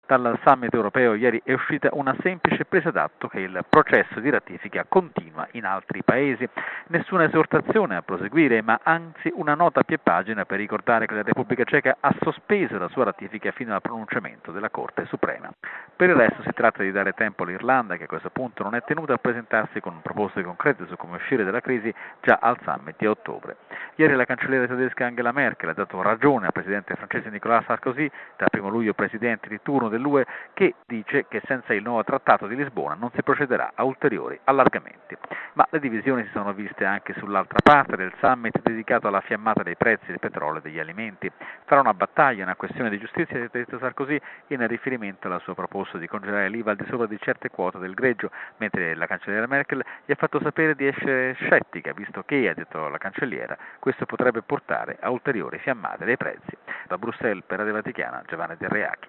Dal summit europeo ieri è uscita una semplice presa d'atto che il processo di ratifica continua in altri paesi. Nessuna esortazione a proseguire, ma anzi una nota a piè pagina per ricordare che la Repubblica Ceca ha sospeso la sua ratifica fino al pronunciamento della Corte Suprema. Per il resto si tratta di dare tempo all'Irlanda, che a questo punto non è tenuta a presentarsi con proposte concrete su come uscire dalla crisi già al summit di ottobre. Ieri la cancelliera tedesca Angela Merkel ha dato ragione al presidente francese Nicolas Sarkozy, da 1 luglio presidente di turno dell'UE, che dice che senza il nuovo trattato di Lisbona non si procederà a ulteriori allargamenti. Ma le divisioni si sono viste anche sull'altra parte del summit dedicato alla fiammata dei prezzi del petrolio e degli alimenti. Sarà una battaglia, una questione di giustizia, ha detto Sarkozy in riferimento alla sua proposta di congelare l'IVA al di sopra di certe quote del greggio, mentre la cancelliera Merkel gli ha fatto sapere di essere scettica, visto che, ha detto la cancelliera, questo potrebbe portare a ulteriori fiammate dei prezzi. Da Bruxelles per Radio Vaticana, Giovanni Del Reacchi.